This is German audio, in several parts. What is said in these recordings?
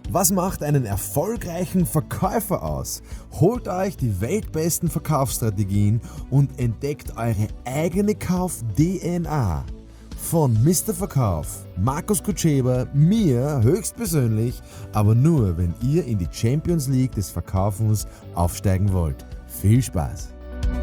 Was macht einen erfolgreichen Verkäufer aus? Holt euch die weltbesten Verkaufsstrategien und entdeckt eure eigene Kauf-DNA. Von Mr. Verkauf, Markus Kutscheber, mir höchstpersönlich, aber nur, wenn ihr in die Champions League des Verkaufens aufsteigen wollt. Viel Spaß!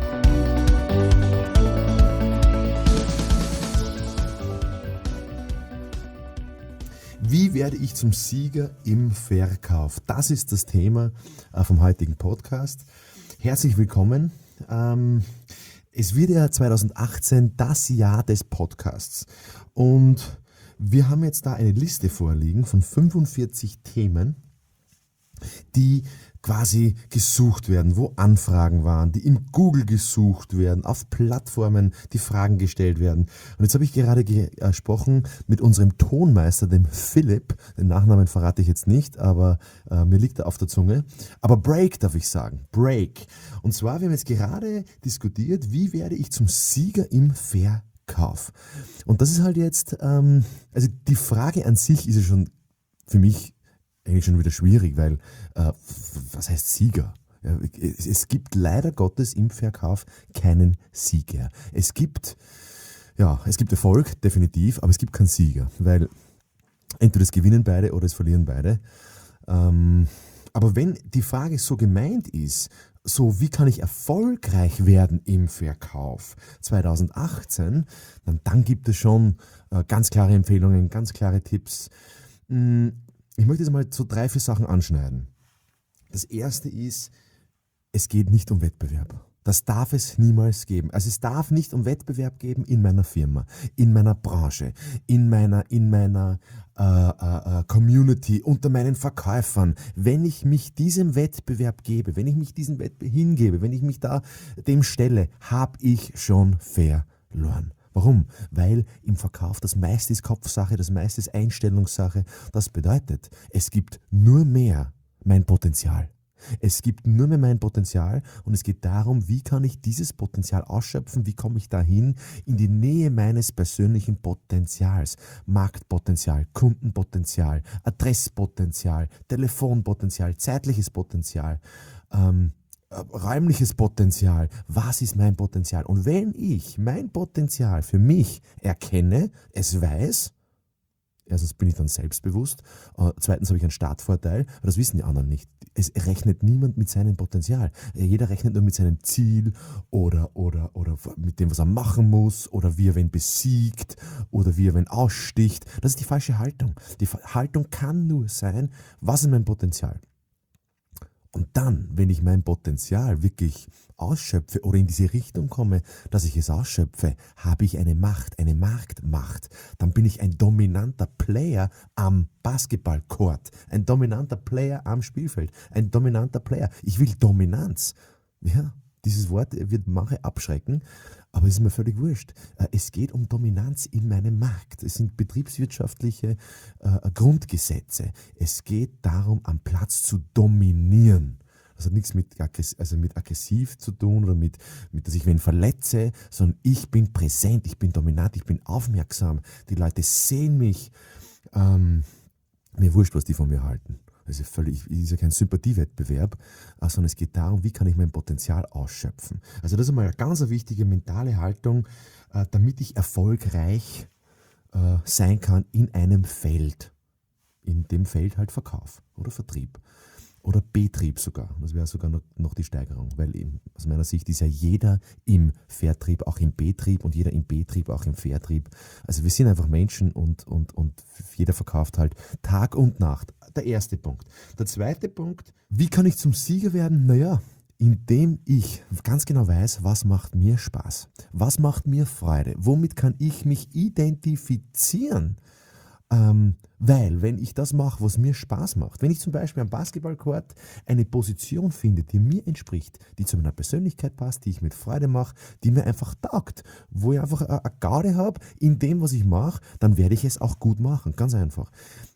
Wie werde ich zum Sieger im Verkauf? Das ist das Thema vom heutigen Podcast. Herzlich willkommen. Es wird ja 2018 das Jahr des Podcasts. Und wir haben jetzt da eine Liste vorliegen von 45 Themen, die quasi gesucht werden, wo Anfragen waren, die in Google gesucht werden, auf Plattformen, die Fragen gestellt werden. Und jetzt habe ich gerade gesprochen mit unserem Tonmeister, dem Philipp, den Nachnamen verrate ich jetzt nicht, aber mir liegt er auf der Zunge. Aber Break darf ich sagen, Break. Und zwar, wir haben jetzt gerade diskutiert, wie werde ich zum Sieger im Verkauf? Und das ist halt jetzt, also die Frage an sich ist ja schon für mich eigentlich schon wieder schwierig, weil was heißt Sieger? Ja, es gibt leider Gottes im Verkauf keinen Sieger. Es gibt Erfolg, definitiv, aber es gibt keinen Sieger, weil entweder es gewinnen beide oder es verlieren beide. Aber wenn die Frage so gemeint ist, so wie kann ich erfolgreich werden im Verkauf 2018, dann gibt es schon ganz klare Empfehlungen, ganz klare Tipps. Ich möchte jetzt mal so 3, 4 Sachen anschneiden. Das erste ist, es geht nicht um Wettbewerb. Das darf es niemals geben. Also es darf nicht um Wettbewerb geben in meiner Firma, in meiner Branche, in meiner Community, unter meinen Verkäufern. Wenn ich mich diesem Wettbewerb gebe, wenn ich mich diesem Wettbewerb hingebe, wenn ich mich da dem stelle, habe ich schon verloren. Warum? Weil im Verkauf das meiste ist Kopfsache, das meiste ist Einstellungssache. Das bedeutet, es gibt nur mehr mein Potenzial. Es gibt nur mehr mein Potenzial und es geht darum, wie kann ich dieses Potenzial ausschöpfen, wie komme ich dahin in die Nähe meines persönlichen Potenzials. Marktpotenzial, Kundenpotenzial, Adresspotenzial, Telefonpotenzial, zeitliches Potenzial, räumliches Potenzial. Was ist mein Potenzial? Und wenn ich mein Potenzial für mich erkenne, es weiß, erstens bin ich dann selbstbewusst, zweitens habe ich einen Startvorteil, aber das wissen die anderen nicht. Es rechnet niemand mit seinem Potenzial. Jeder rechnet nur mit seinem Ziel oder mit dem, was er machen muss oder wie er wen besiegt oder wie er wen aussticht. Das ist die falsche Haltung. Die Haltung kann nur sein, was ist mein Potenzial? Und dann, wenn ich mein Potenzial wirklich ausschöpfe oder in diese Richtung komme, dass ich es ausschöpfe, habe ich eine Macht, eine Marktmacht. Dann bin ich ein dominanter Player am Basketballcourt, ein dominanter Player am Spielfeld, ein dominanter Player. Ich will Dominanz. Ja, dieses Wort wird manche abschrecken, aber es ist mir völlig wurscht. Es geht um Dominanz in meinem Markt. Es sind betriebswirtschaftliche Grundgesetze. Es geht darum, am Platz zu dominieren. Das hat nichts mit aggressiv zu tun oder mit dass ich wen verletze, sondern ich bin präsent, ich bin dominant, ich bin aufmerksam. Die Leute sehen mich. Mir wurscht, was die von mir halten. Das ist ja kein Sympathiewettbewerb, sondern es geht darum, wie kann ich mein Potenzial ausschöpfen. Also das ist einmal eine ganz wichtige mentale Haltung, damit ich erfolgreich sein kann in einem Feld. In dem Feld halt Verkauf oder Vertrieb oder Betrieb sogar. Das wäre sogar noch die Steigerung, weil eben aus meiner Sicht ist ja jeder im Vertrieb auch im Betrieb und jeder im Betrieb auch im Vertrieb. Also wir sind einfach Menschen und jeder verkauft halt Tag und Nacht. Der erste Punkt. Der zweite Punkt, wie kann ich zum Sieger werden? Naja, indem ich ganz genau weiß, was macht mir Spaß, was macht mir Freude, womit kann ich mich identifizieren. Weil, wenn ich das mache, was mir Spaß macht, wenn ich zum Beispiel am Basketballcourt eine Position finde, die mir entspricht, die zu meiner Persönlichkeit passt, die ich mit Freude mache, die mir einfach taugt, wo ich einfach eine Garde habe in dem, was ich mache, dann werde ich es auch gut machen, ganz einfach.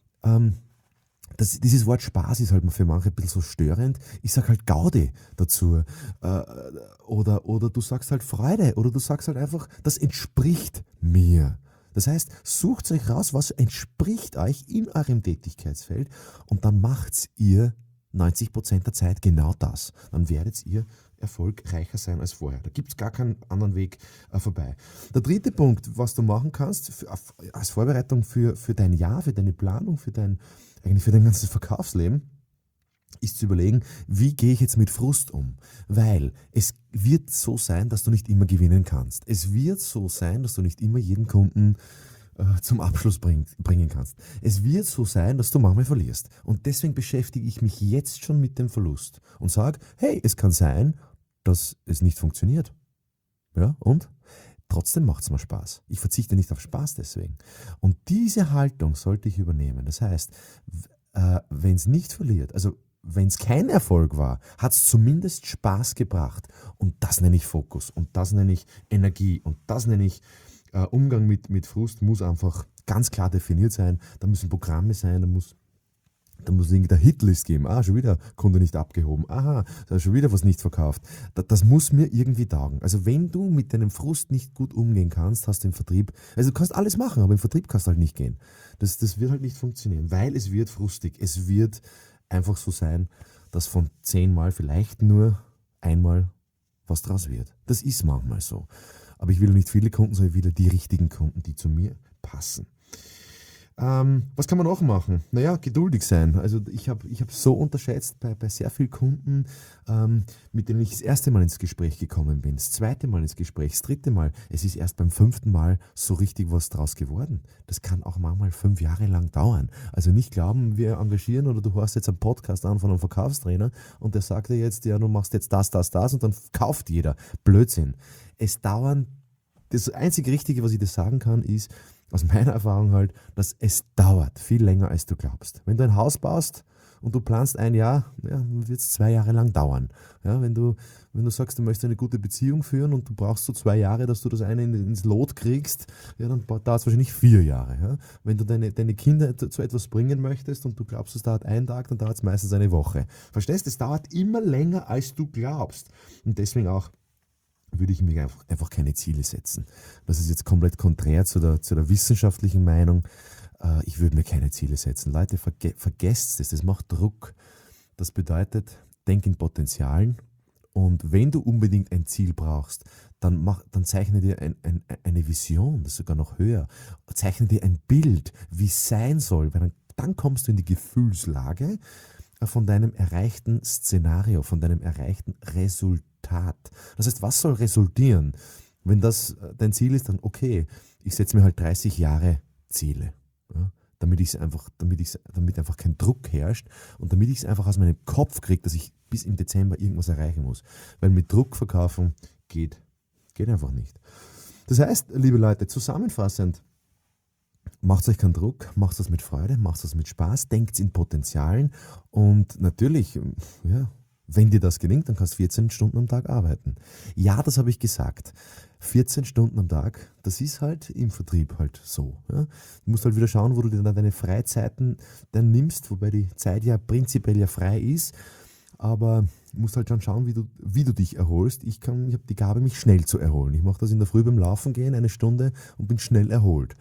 Dieses Wort Spaß ist halt für manche ein bisschen so störend. Ich sage halt Gaudi dazu. Oder du sagst halt Freude. Oder du sagst halt einfach, das entspricht mir. Das heißt, sucht euch raus, was entspricht euch in eurem Tätigkeitsfeld und dann macht ihr 90% der Zeit genau das. Dann werdet ihr erfolgreicher sein als vorher. Da gibt es gar keinen anderen Weg vorbei. Der dritte Punkt, was du machen kannst als Vorbereitung für dein Jahr, für deine Planung, eigentlich für dein ganzes Verkaufsleben, ist zu überlegen, wie gehe ich jetzt mit Frust um? Weil es wird so sein, dass du nicht immer gewinnen kannst. Es wird so sein, dass du nicht immer jeden Kunden zum Abschluss bringen kannst. Es wird so sein, dass du manchmal verlierst. Und deswegen beschäftige ich mich jetzt schon mit dem Verlust und sage, hey, es kann sein, dass es nicht funktioniert. Ja, und? Trotzdem macht es mir Spaß. Ich verzichte nicht auf Spaß deswegen. Und diese Haltung sollte ich übernehmen. Das heißt, wenn es nicht verliert, also wenn es kein Erfolg war, hat es zumindest Spaß gebracht. Und das nenne ich Fokus. Und das nenne ich Energie. Und das nenne ich Umgang mit Frust muss einfach ganz klar definiert sein. Da müssen Programme sein, da muss irgendeine Hitlist geben. Schon wieder Kunde nicht abgehoben. Aha, da ist schon wieder was nicht verkauft. Das muss mir irgendwie taugen. Also wenn du mit deinem Frust nicht gut umgehen kannst, hast du im Vertrieb, also du kannst alles machen, aber im Vertrieb kannst du halt nicht gehen. Das wird halt nicht funktionieren, weil es wird frustig. Es wird einfach so sein, dass von 10 Mal vielleicht nur einmal was draus wird. Das ist manchmal so. Aber ich will nicht viele Kunden, sondern ich will die richtigen Kunden, die zu mir passen. Was kann man noch machen? Naja, geduldig sein. Also ich hab so unterschätzt bei sehr vielen Kunden, mit denen ich das erste Mal ins Gespräch gekommen bin, das zweite Mal ins Gespräch, das dritte Mal. Es ist erst beim 5. Mal so richtig was draus geworden. Das kann auch manchmal 5 Jahre lang dauern. Also nicht glauben, wir engagieren oder du hörst jetzt einen Podcast an von einem Verkaufstrainer und der sagt dir jetzt, ja, du machst jetzt das und dann kauft jeder. Blödsinn. Das einzige Richtige, was ich dir sagen kann, ist, aus meiner Erfahrung halt, dass es dauert viel länger, als du glaubst. Wenn du ein Haus baust und du planst ein Jahr, ja, dann wird es 2 Jahre lang dauern. Ja, wenn du sagst, du möchtest eine gute Beziehung führen und du brauchst so 2 Jahre, dass du das eine ins Lot kriegst, ja, dann dauert es wahrscheinlich 4 Jahre. Ja. Wenn du deine Kinder zu etwas bringen möchtest und du glaubst, es dauert einen Tag, dann dauert es meistens eine Woche. Verstehst du? Es dauert immer länger, als du glaubst. Und deswegen auch würde ich mir einfach keine Ziele setzen. Das ist jetzt komplett konträr zu der wissenschaftlichen Meinung. Ich würde mir keine Ziele setzen. Leute, vergesst es, das macht Druck. Das bedeutet, denk in Potenzialen und wenn du unbedingt ein Ziel brauchst, dann zeichne dir eine Vision, das ist sogar noch höher. Zeichne dir ein Bild, wie es sein soll, weil dann kommst du in die Gefühlslage von deinem erreichten Szenario, von deinem erreichten Resultat. Das heißt, was soll resultieren? Wenn das dein Ziel ist, dann okay, ich setze mir halt 30 Jahre Ziele, ja, damit einfach kein Druck herrscht und damit ich es einfach aus meinem Kopf kriege, dass ich bis im Dezember irgendwas erreichen muss. Weil mit Druck verkaufen geht einfach nicht. Das heißt, liebe Leute, zusammenfassend, macht euch keinen Druck, macht das mit Freude, macht das mit Spaß, denkt in Potenzialen und natürlich, ja, wenn dir das gelingt, dann kannst du 14 Stunden am Tag arbeiten. Ja, das habe ich gesagt. 14 Stunden am Tag, das ist halt im Vertrieb halt so. Ja. Du musst halt wieder schauen, wo du dir dann deine Freizeiten dann nimmst, wobei die Zeit ja prinzipiell ja frei ist, aber du musst halt schon schauen, wie du dich erholst. Ich habe die Gabe, mich schnell zu erholen. Ich mache das in der Früh beim Laufen gehen, 1 Stunde und bin schnell erholt.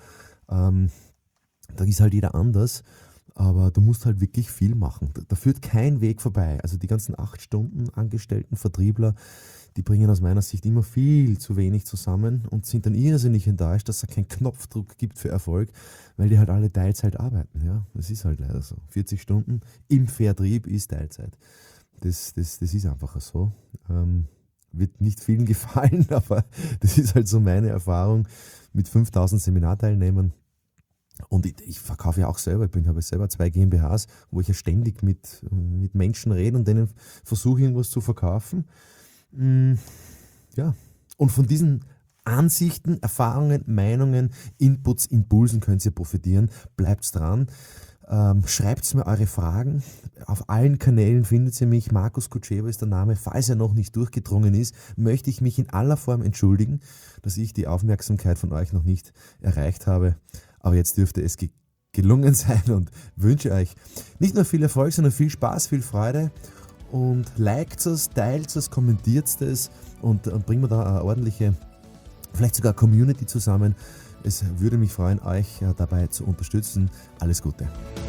Da ist halt jeder anders, aber du musst halt wirklich viel machen. Da führt kein Weg vorbei. Also die ganzen 8 Stunden angestellten Vertriebler, die bringen aus meiner Sicht immer viel zu wenig zusammen und sind dann irrsinnig enttäuscht, dass es keinen Knopfdruck gibt für Erfolg, weil die halt alle Teilzeit arbeiten. Ja, das ist halt leider so. 40 Stunden im Vertrieb ist Teilzeit. Das ist einfach so. Wird nicht vielen gefallen, aber das ist halt so meine Erfahrung mit 5000 Seminarteilnehmern. Und ich verkaufe ja auch selber, ich habe selber 2 GmbHs, wo ich ja ständig mit Menschen rede und denen versuche, irgendwas zu verkaufen. Ja. Und von diesen Ansichten, Erfahrungen, Meinungen, Inputs, Impulsen könnt ihr profitieren. Bleibt dran. Schreibt mir eure Fragen. Auf allen Kanälen findet ihr mich. Markus Kutscheba ist der Name. Falls er noch nicht durchgedrungen ist, möchte ich mich in aller Form entschuldigen, dass ich die Aufmerksamkeit von euch noch nicht erreicht habe. Aber jetzt dürfte es gelungen sein und wünsche euch nicht nur viel Erfolg, sondern viel Spaß, viel Freude. Und liked es, teilt es, kommentiert es und bringen wir da eine ordentliche, vielleicht sogar Community zusammen, Es würde mich freuen, euch dabei zu unterstützen. Alles Gute.